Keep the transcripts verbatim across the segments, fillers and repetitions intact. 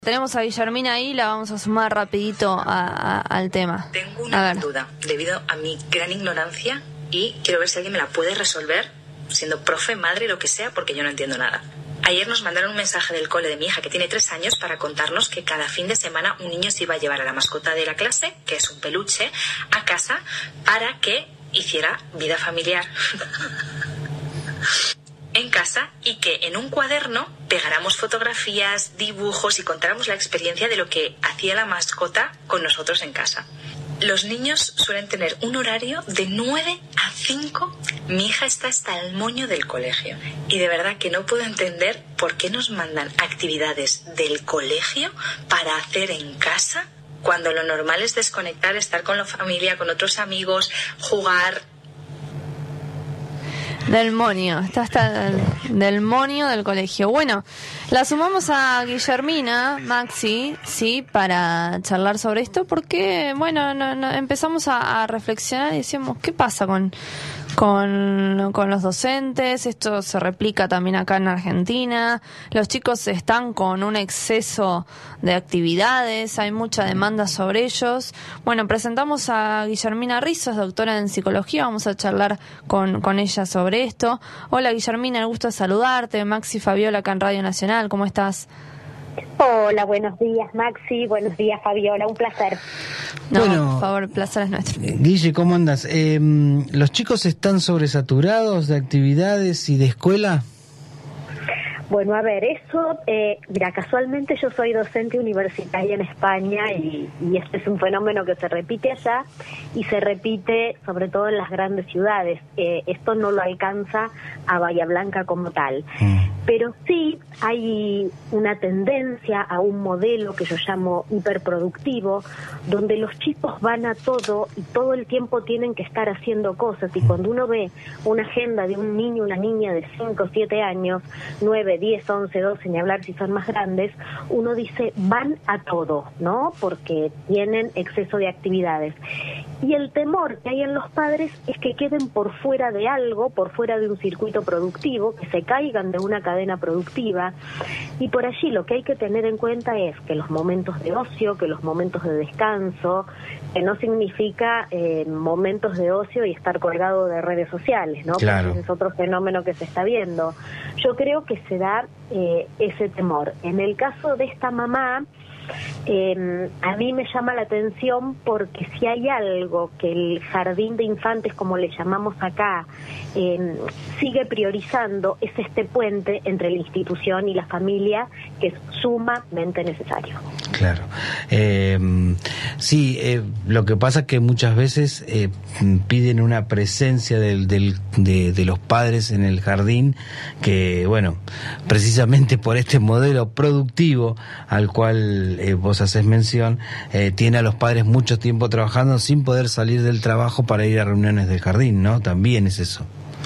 Tenemos a Guillermina ahí, la vamos a sumar rapidito a, a, al tema. Tengo una duda debido a mi gran ignorancia y quiero ver si alguien me la puede resolver, siendo profe, madre, lo que sea, porque yo no entiendo nada. Ayer nos mandaron un mensaje del cole de mi hija, que tiene tres años, para contarnos que cada fin de semana un niño se iba a llevar a la mascota de la clase, que es un peluche, a casa para que hiciera vida familiar en casa, y que en un cuaderno pegáramos fotografías, dibujos y contáramos la experiencia de lo que hacía la mascota con nosotros en casa. Los niños suelen tener un horario de nueve a cinco. Mi hija está hasta el moño del colegio y de verdad que no puedo entender por qué nos mandan actividades del colegio para hacer en casa, cuando lo normal es desconectar, estar con la familia, con otros amigos, jugar. Del monio, está hasta el, del monio del colegio. Bueno, la sumamos a Guillermina, Maxi, sí, para charlar sobre esto, porque, bueno, no, no, empezamos a, a reflexionar y decíamos, ¿qué pasa con, con, con los docentes? Esto se replica también acá en Argentina. Los chicos están con un exceso de actividades, hay mucha demanda sobre ellos. Bueno, presentamos a Guillermina Rizos, doctora en psicología, vamos a charlar con, con ella sobre esto. Hola Guillermina, el gusto de saludarte. Maxi Fabiola acá en Radio Nacional, ¿cómo estás? Hola, buenos días Maxi, buenos días Fabiola, un placer. No, bueno, por favor, el placer es nuestro. Guille, ¿cómo andas? Eh, ¿Los chicos están sobresaturados de actividades y de escuela? Bueno, a ver, eso, eh, mira, casualmente yo soy docente universitaria en España y, y este es un fenómeno que se repite allá y se repite sobre todo en las grandes ciudades. Eh, esto no lo alcanza a Bahía Blanca como tal, mm. pero sí hay una tendencia a un modelo que yo llamo hiperproductivo, donde los chicos van a todo y todo el tiempo tienen que estar haciendo cosas, y cuando uno ve una agenda de un niño, una niña de cinco, siete años, nueve, diez, once, doce, ni hablar si son más grandes, uno dice, van a todo, ¿no? Porque tienen exceso de actividades. Y el temor que hay en los padres es que queden por fuera de algo, por fuera de un circuito productivo, que se caigan de una cadena productiva. Y por allí lo que hay que tener en cuenta es que los momentos de ocio, que los momentos de descanso, que no significa eh, momentos de ocio y estar colgado de redes sociales, ¿no? Claro. Porque ese es otro fenómeno que se está viendo. Yo creo que se da eh, ese temor. En el caso de esta mamá, Eh, a mí me llama la atención porque si hay algo que el jardín de infantes, como le llamamos acá, eh, sigue priorizando, es este puente entre la institución y la familia, que es sumamente necesario. Claro. Eh, sí, eh, lo que pasa es que muchas veces eh, piden una presencia del, del, de, de los padres en el jardín que, bueno, precisamente por este modelo productivo al cual eh, vos haces mención, eh, tiene a los padres mucho tiempo trabajando sin poder salir del trabajo para ir a reuniones del jardín, ¿no? También es eso.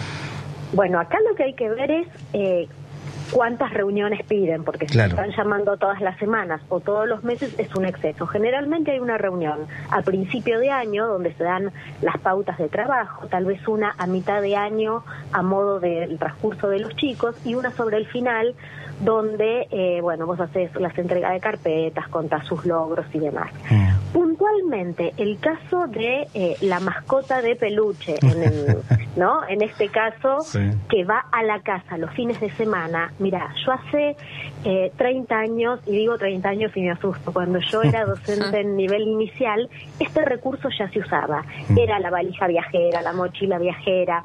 Bueno, acá lo que hay que ver es eh, cuántas reuniones piden, porque si claro. están llamando todas las semanas o todos los meses es un exceso. Generalmente hay una reunión a principio de año donde se dan las pautas de trabajo, tal vez una a mitad de año a modo del transcurso de los chicos y una sobre el final donde, eh, bueno, vos haces las entregas de carpetas, contás sus logros y demás. Mm. Puntualmente, el caso de eh, la mascota de peluche, en el, ¿no? En este caso, sí. que va a la casa los fines de semana. Mira, yo hace eh, treinta años, y digo treinta años y me asusto, cuando yo era docente en nivel inicial, este recurso ya se usaba. Era la valija viajera, la mochila viajera.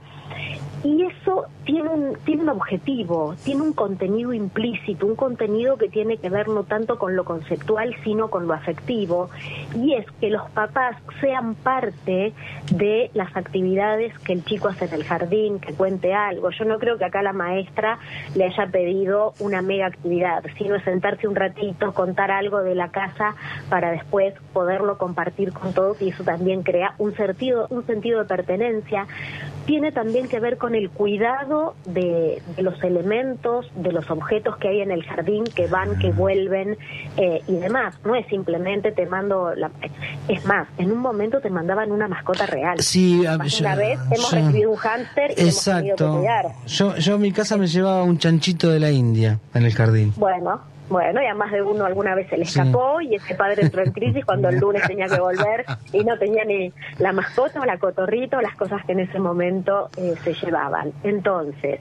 Y eso tiene un, tiene un objetivo, tiene un contenido implícito, un contenido que tiene que ver no tanto con lo conceptual, sino con lo afectivo, y es que los papás sean parte de las actividades que el chico hace en el jardín, que cuente algo. Yo no creo que acá la maestra le haya pedido una mega actividad, sino es sentarse un ratito, contar algo de la casa para después poderlo compartir con todos, y eso también crea un sentido, un sentido de pertenencia. Tiene también que ver con el cuidado de, de los elementos, de los objetos que hay en el jardín, que van, que vuelven eh, y demás. No es simplemente te mando... La... Es más, en un momento te mandaban una mascota real. Sí, una yo, vez hemos yo, recibido un hámster y exacto. hemos tenido que cuidar. Yo, yo en mi casa me llevaba un chanchito de la India en el jardín. Bueno, Bueno, y a más de uno alguna vez se le escapó, sí. Y ese padre entró en crisis cuando el lunes tenía que volver y no tenía ni la mascota o la cotorrita o las cosas que en ese momento eh, se llevaban. Entonces,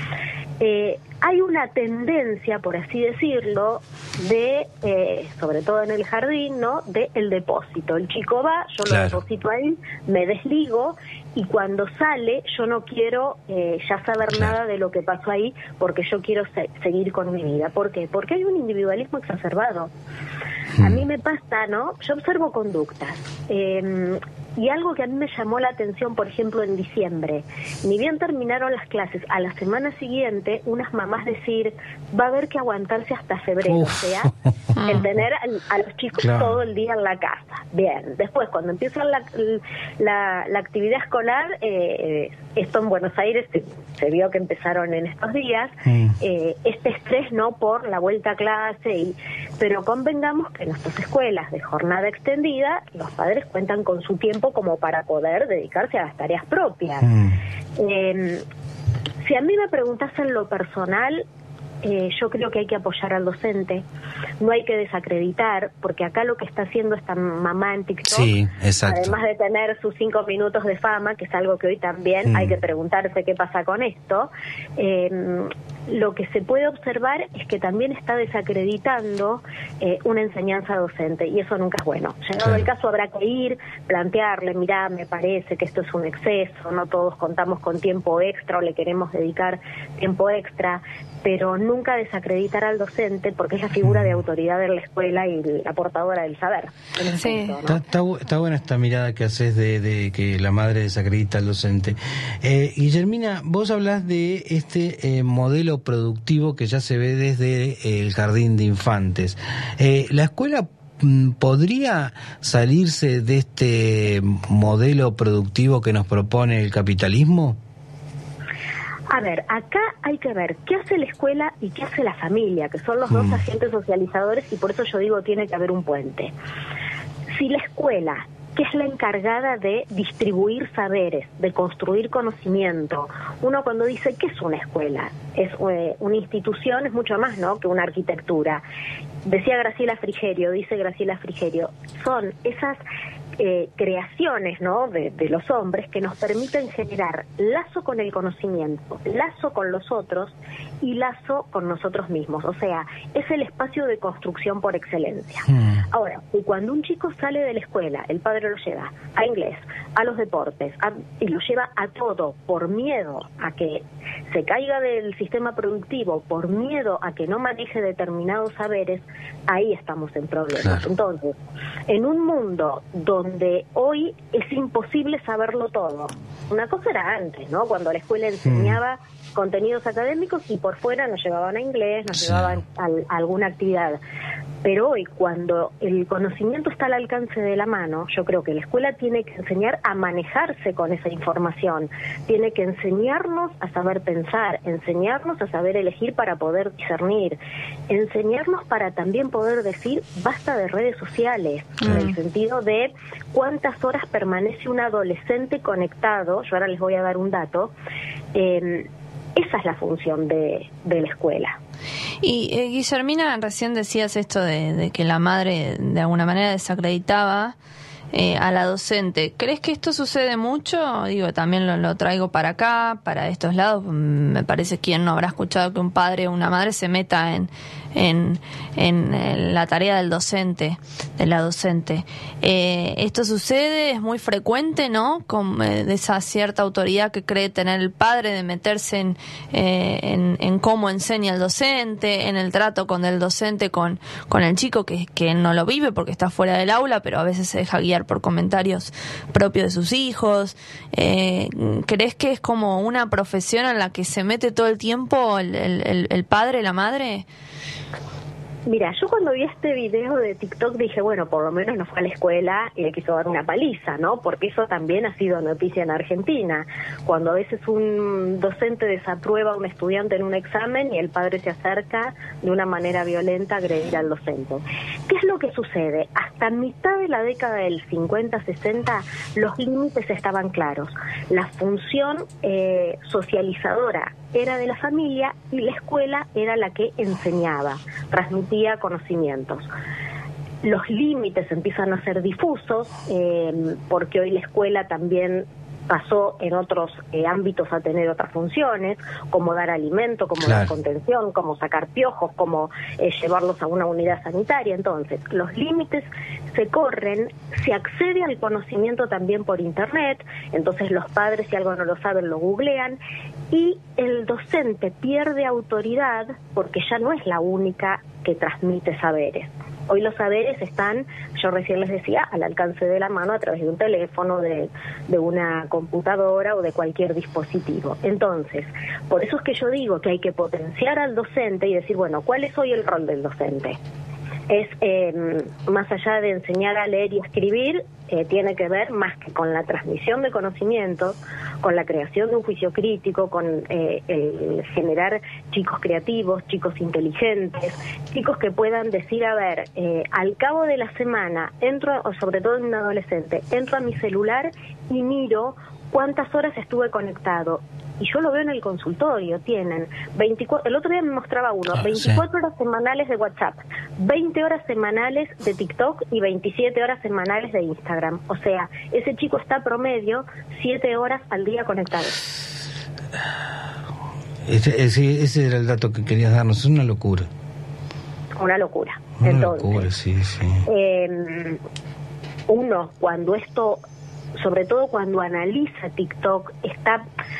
eh, hay una tendencia, por así decirlo, de, eh, sobre todo en el jardín, ¿no?, de el depósito. El chico va, yo claro. lo deposito ahí, me desligo, y cuando sale yo no quiero eh, ya saber claro. nada de lo que pasó ahí, porque yo quiero se- seguir con mi vida. ¿Por qué? Porque hay un individualismo exacerbado. Hmm. A mí me pasa, ¿no? Yo observo conductas. Eh, Y algo que a mí me llamó la atención, por ejemplo, en diciembre, ni bien terminaron las clases, a la semana siguiente, unas mamás decir, va a haber que aguantarse hasta febrero, Uf. o sea, el tener a, a los chicos claro. todo el día en la casa. Bien, después, cuando empieza la, la, la actividad escolar, eh, esto en Buenos Aires se, se vio que empezaron en estos días, mm. eh, este estrés, ¿no?, por la vuelta a clase, y pero convengamos que en nuestras escuelas de jornada extendida, los padres cuentan con su tiempo como para poder dedicarse a las tareas propias. Mm. Eh, si a mí me preguntasen lo personal, eh, yo creo que hay que apoyar al docente, no hay que desacreditar, porque acá lo que está haciendo esta mamá en TikTok, sí, exacto. además de tener sus cinco minutos de fama, que es algo que hoy también mm. hay que preguntarse qué pasa con esto, eh, lo que se puede observar es que también está desacreditando eh, una enseñanza docente, y eso nunca es bueno. Llegado claro. el caso, habrá que ir, plantearle, mirá, me parece que esto es un exceso, no todos contamos con tiempo extra o le queremos dedicar tiempo extra, pero nunca desacreditar al docente, porque es la figura de autoridad de la escuela y la portadora del saber. Sí. Punto, ¿no? Está, está, está buena esta mirada que haces de, de que la madre desacredita al docente. Eh, Guillermina, vos hablás de este eh, modelo productivo que ya se ve desde eh, el jardín de infantes. Eh, ¿La escuela mm, podría salirse de este modelo productivo que nos propone el capitalismo? A ver, acá hay que ver qué hace la escuela y qué hace la familia, que son los mm. dos agentes socializadores, y por eso yo digo tiene que haber un puente. Si la escuela, que es la encargada de distribuir saberes, de construir conocimiento, uno cuando dice ¿qué es una escuela? Es eh, una institución, es mucho más, ¿no?, que una arquitectura. Decía Graciela Frigerio, dice Graciela Frigerio, son esas Eh, creaciones, ¿no?, de, de los hombres que nos permiten generar lazo con el conocimiento, lazo con los otros y lazo con nosotros mismos. O sea, es el espacio de construcción por excelencia. Mm. Ahora, y cuando un chico sale de la escuela, el padre lo lleva a inglés, a los deportes, a, y lo lleva a todo por miedo a que se caiga del sistema productivo, por miedo a que no maneje determinados saberes, ahí estamos en problemas. Claro. Entonces, en un mundo donde donde hoy es imposible saberlo todo. Una cosa era antes, ¿no?, cuando la escuela enseñaba mm. contenidos académicos y por fuera nos llevaban a inglés, nos sí. llevaban a, a alguna actividad. Pero hoy, cuando el conocimiento está al alcance de la mano, yo creo que la escuela tiene que enseñar a manejarse con esa información, tiene que enseñarnos a saber pensar, enseñarnos a saber elegir para poder discernir, enseñarnos para también poder decir basta de redes sociales, mm. en el sentido de cuántas horas permanece un adolescente conectado. Yo ahora les voy a dar un dato. Eh, esa es la función de, de la escuela. Y eh, Guillermina, recién decías esto de, de que la madre de alguna manera desacreditaba eh, a la docente. ¿Crees que esto sucede mucho? Digo, también lo, lo traigo para acá, para estos lados. Me parece, ¿quién no habrá escuchado que un padre o una madre se meta en, en, en la tarea del docente, de la docente? Eh, esto sucede, es muy frecuente, ¿no?, con eh, de esa cierta autoridad que cree tener el padre, de meterse en, eh, en, en cómo enseña el docente, en el trato con el docente, con, con el chico, que, que no lo vive porque está fuera del aula, pero a veces se deja guiar por comentarios propios de sus hijos. Eh, ¿Crees que es como una profesión en la que se mete todo el tiempo el, el, el padre, la madre? Mira, yo cuando vi este video de TikTok dije, bueno, por lo menos no fue a la escuela y le quiso dar una paliza, ¿no? Porque eso también ha sido noticia en Argentina. Cuando a veces un docente desaprueba a un estudiante en un examen y el padre se acerca de una manera violenta a agredir al docente. ¿Qué es lo que sucede? Hasta mitad de la década del cincuenta sesenta los límites estaban claros. La función eh, socializadora era de la familia y la escuela era la que enseñaba, transmitía conocimientos. Los límites empiezan a ser difusos, eh, porque hoy la escuela también pasó en otros eh, ámbitos a tener otras funciones, como dar alimento, como claro. dar contención, como sacar piojos, como eh, llevarlos a una unidad sanitaria. Entonces, los límites se corren, se accede al conocimiento también por internet, entonces los padres, si algo no lo saben, lo googlean, y el docente pierde autoridad porque ya no es la única que transmite saberes. Hoy los saberes están, yo recién les decía, al alcance de la mano a través de un teléfono, de, de una computadora o de cualquier dispositivo. Entonces, por eso es que yo digo que hay que potenciar al docente y decir, bueno, ¿cuál es hoy el rol del docente? Es, eh, más allá de enseñar a leer y escribir, eh, tiene que ver más que con la transmisión de conocimientos, con la creación de un juicio crítico, con eh, el generar chicos creativos, chicos inteligentes, chicos que puedan decir, a ver, eh, al cabo de la semana, entro, o sobre todo en un adolescente, entro a mi celular y miro cuántas horas estuve conectado. Y yo lo veo en el consultorio, tienen veinticuatro, el otro día me mostraba uno, ah, veinticuatro sí. horas semanales de WhatsApp, veinte horas semanales de TikTok y veintisiete horas semanales de Instagram. O sea, ese chico está promedio siete horas al día conectado. Ese, ese, ese era el dato que querías darnos, es una locura. Una locura. Una Entonces, locura, sí, sí. Eh, uno, cuando esto, sobre todo cuando analiza TikTok, está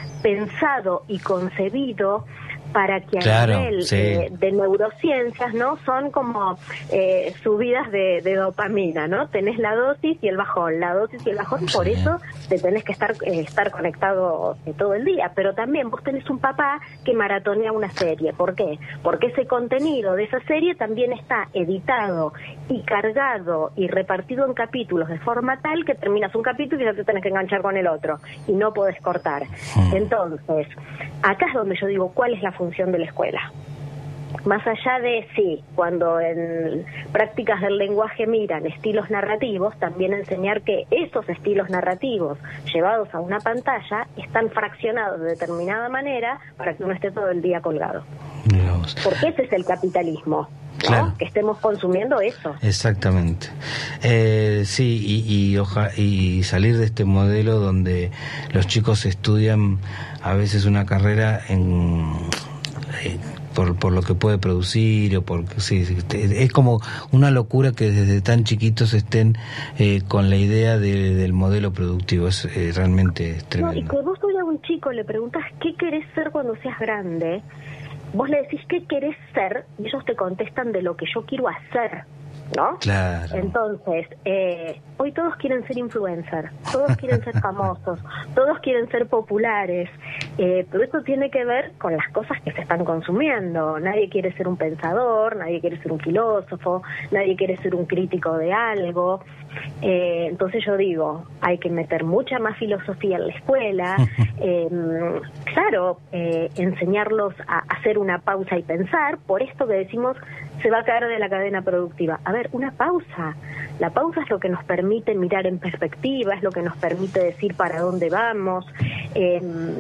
pensado y concebido para que a claro, nivel sí. eh, de neurociencias, ¿no? Son como eh, subidas de, de dopamina, ¿no? Tenés la dosis y el bajón, la dosis y el bajón, sí. por eso te tenés que estar eh, estar conectado eh, todo el día. Pero también vos tenés un papá que maratonea una serie. ¿Por qué? Porque ese contenido de esa serie también está editado y cargado y repartido en capítulos de forma tal que terminas un capítulo y ya te tenés que enganchar con el otro y no podés cortar. Hmm. Entonces, acá es donde yo digo, ¿cuál es la función de la escuela? Más allá de, sí, cuando en prácticas del lenguaje miran estilos narrativos, también enseñar que esos estilos narrativos llevados a una pantalla están fraccionados de determinada manera para que uno esté todo el día colgado. Dios. Porque ese es el capitalismo. ¿No? Claro. Que estemos consumiendo eso. Exactamente. Eh, sí, y, y, oja, y salir de este modelo donde los chicos estudian a veces una carrera en, en por, por lo que puede producir o por sí, es como una locura que desde tan chiquitos estén eh, con la idea de, del modelo productivo. Es eh, realmente es tremendo. No, y cuando vos hoy a un chico le preguntas qué querés ser cuando seas grande, vos le decís qué querés ser y ellos te contestan de lo que yo quiero hacer, ¿no? Claro. Entonces, eh, hoy todos quieren ser influencers, todos quieren ser famosos, todos quieren ser populares, eh, pero esto tiene que ver con las cosas que se están consumiendo. Nadie quiere ser un pensador, nadie quiere ser un filósofo, nadie quiere ser un crítico de algo. Eh, entonces yo digo, hay que meter mucha más filosofía en la escuela, eh, claro, eh, enseñarlos a hacer una pausa y pensar, por esto que decimos se va a caer de la cadena productiva. A ver, una pausa, la pausa es lo que nos permite mirar en perspectiva, es lo que nos permite decir para dónde vamos. eh,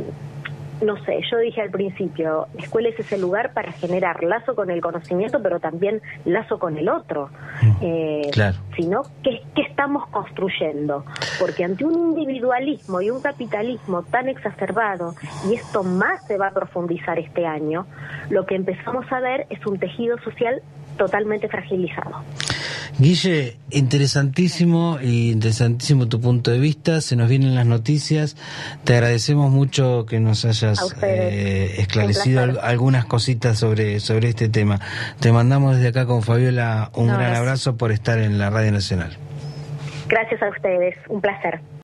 No sé, yo dije al principio, la escuela es ese lugar para generar lazo con el conocimiento, pero también lazo con el otro. Eh, claro. Sino, ¿qué, ¿qué estamos construyendo? Porque ante un individualismo y un capitalismo tan exacerbado, y esto más se va a profundizar este año, lo que empezamos a ver es un tejido social totalmente fragilizado. Guille, interesantísimo y interesantísimo tu punto de vista. Se nos vienen las noticias. Te agradecemos mucho que nos hayas eh, esclarecido al, algunas cositas sobre sobre este tema. Te mandamos desde acá con Fabiola un no, gran gracias. abrazo por estar en la Radio Nacional. Gracias a ustedes, un placer.